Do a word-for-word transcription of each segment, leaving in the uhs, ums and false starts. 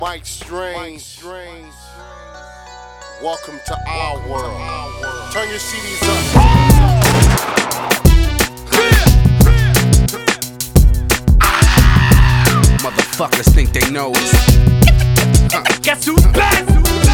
Mike Strange. Welcome to our world. Turn your C Ds up. Motherfuckers think they know us. Huh. Guess who's back?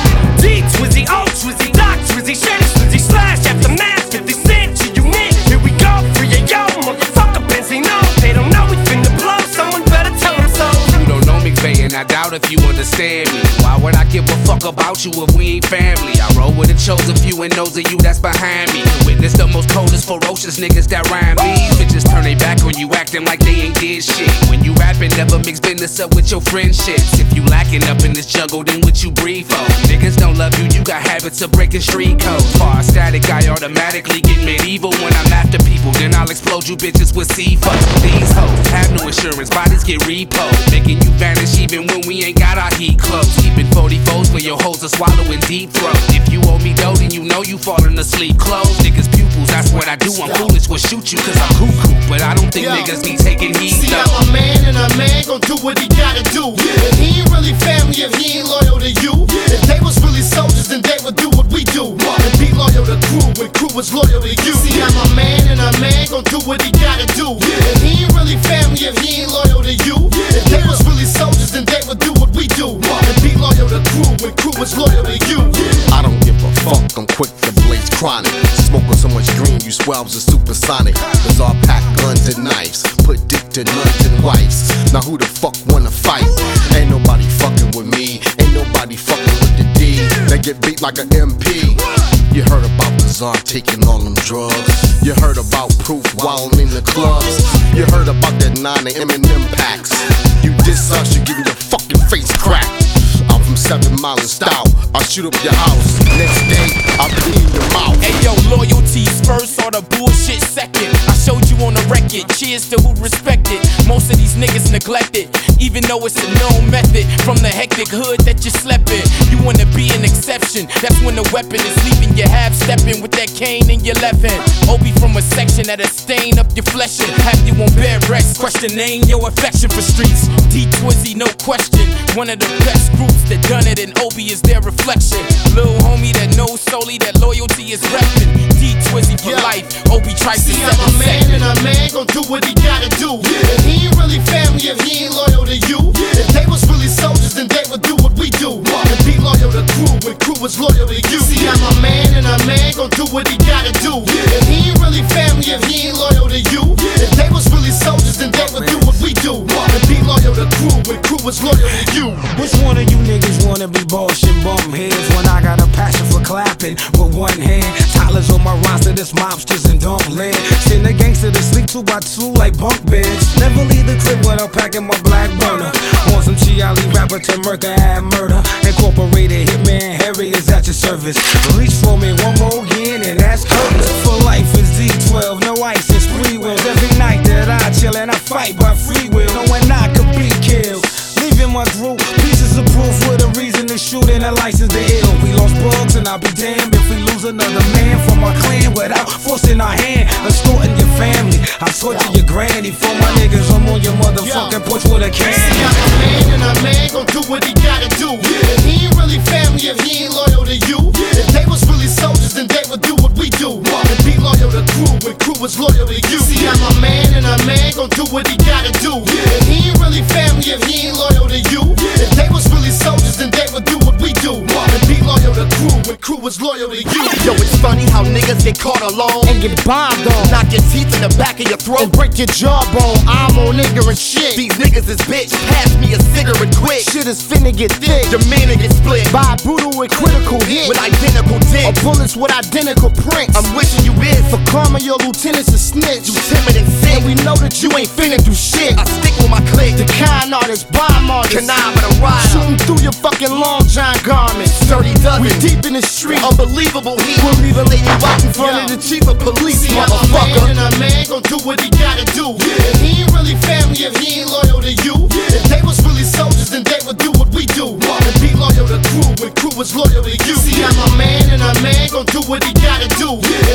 D, Twizzy, O, Twizzy, Doc, Twizzy, Shady, Twizzy, Slash, Aftermath, fifty cent, you unique. Here we go, free a yo, motherfucker, Benzino. They don't know we finna blow, someone better tell them so. You don't know McVay, and I doubt if you understand me. Why would I give a fuck about you if we ain't family? I roll with a chosen few, and those of you that's behind me can witness the most coldest, ferocious niggas that rhyme these bitches turn they back on you, acting like they ain't did shit. When you rapping, never mix business up with your friendships. If you lacking up in this jungle, then what you breathe for? Niggas don't love you, you got habits of breaking street codes. Far static, I automatically get medieval when I'm after people. Then I'll explode you bitches with C four. These hoes have no insurance, bodies get repoed, making you vanish even when we ain't got our heat close. Keeping forty-fours for your hoes to swallow in deep throat. If you owe me dough, then you know you falling asleep. Close niggas pupils, that's what I do. I'm foolish, will shoot you cause I'm cuckoo, but I don't think Yo, niggas be taking heed. See, I'm a man and a man gon' do what he gotta do. Yeah. And he ain't really family if he ain't loyal to you. Yeah. If they was really soldiers, then they would do what we do. What? And be loyal to crew when crew was loyal to you. See, I'm a man and a man gon' do what he gotta do. Yeah. And he ain't really family if he ain't loyal to you. Yeah. If they was really soldiers, then they would do what we do. What? And be loyal to crew when crew was loyal to you. Yeah. I don't give a fuck, I'm quick to blaze chronic. Smoking so much green, you swear I was a supersonic. Cause all pack guns and knives, put dick to nuns and wives. Now who the fuck wanna fight? Ain't nobody fucking with me, ain't nobody fucking with the D. They get beat like an M P. You heard about the Czar taking all them drugs. You heard about Proof wildin' in the clubs. You heard about that nine and M and M packs. You diss us, you getting your fucking face cracked. I'm from Seven Mile and Style, I'll shoot up your house. Next day, I'll clean your mouth. Hey yo, loyalty's first or the bullshit second. I showed you on the record, cheers to who respected. Most of these niggas neglected, even though it's a known method. From the hectic hood that you slept in, you wanna be an exception. That's when the weapon is leaving you half stepping with that cane in your left hand. Obi from a section that'll stain up your flesh and have you on bed rest. Questioning your affection for streets. D Twizzy, no question, one of the best groups that done it, and Obi is their reflection. Lil homie that knows solely that loyalty is reppin'. D Twizzy for yeah. life, Obi tries to See, I'm a man and a man gon' do what he gotta do. Yeah. And he ain't really family if he ain't loyal to you. Yeah. If they was really soldiers, then they would do what we do. What? And be loyal to crew when crew was loyal to you. See, I'm a man and a man gon' do what he gotta do. Yeah. And he ain't really family if he ain't loyal to you. Yeah. If they was really soldiers, then they would do what we do. What? And be loyal to crew when crew was loyal to you. Which one of you niggas wanna be boss and bum heads when I got a passion for clapping with one hand? Tyler's on my roster, this mobsters and dump land. Send the gangster to sleep two by two like bunk beds. Never leave the crib without packing my black burner. Want some Chiali rapper to murder and murder. Incorporated Hitman Harry is at your service. Reach for me one more again and that's curtains. For life is D twelve, no ice, it's three wheels. Every night that I chill and I fight by free will, knowing I could be killed. Leaving my group, pieces of proof with a reason to shoot and a license to ill. We lost bugs and I'll be damned if we lose another man from our clan without forcing our hand. Escorting your family, I torture your granny. For my niggas, I'm on your motherfucking porch with a can. See, I'm a man and a man gon' do what he gotta do. Yeah. And he ain't really family if he ain't loyal to you. Yeah. If they was really soldiers, then they would do what we do. What? And be loyal to crew when crew was loyal to you. See, I'm a man and a man gon' do what he gotta do. Yeah. And he ain't really family if he ain't loyal to you. Yeah. If they was really soldiers, then they would do what we do. What? And be loyal to crew when crew was loyal to you. Yo, it's funny how niggas get caught alone and get bombed on, knock your teeth in the back of your throat and break your jawbone. I'm on ignorant shit. These niggas is bitch, pass me a cigarette quick. Shit is finna get thick, your man get split by a brutal and critical hit with identical dick, or bullets with identical prints. I'm wishing you is for karma, your lieutenant's a snitch. You timid and sick, and we know that you ain't finna do shit. I stick with my clique, the kind artist, bomb artist, connive at a ride, shooting through your fucking long john garments. Dirty dozen, we deep in the street, unbelievable heat. We'll even lay you out in front yeah. of the chief of police. See, motherfucker, I'm a man and a man gon' do what he gotta do. Yeah. And he ain't really family if he ain't loyal to you. Yeah. If they was really soldiers, then they would do what we do. What? And be loyal to crew when crew was loyal to you. See, I'm a man and a man gon' do what he gotta do. Yeah.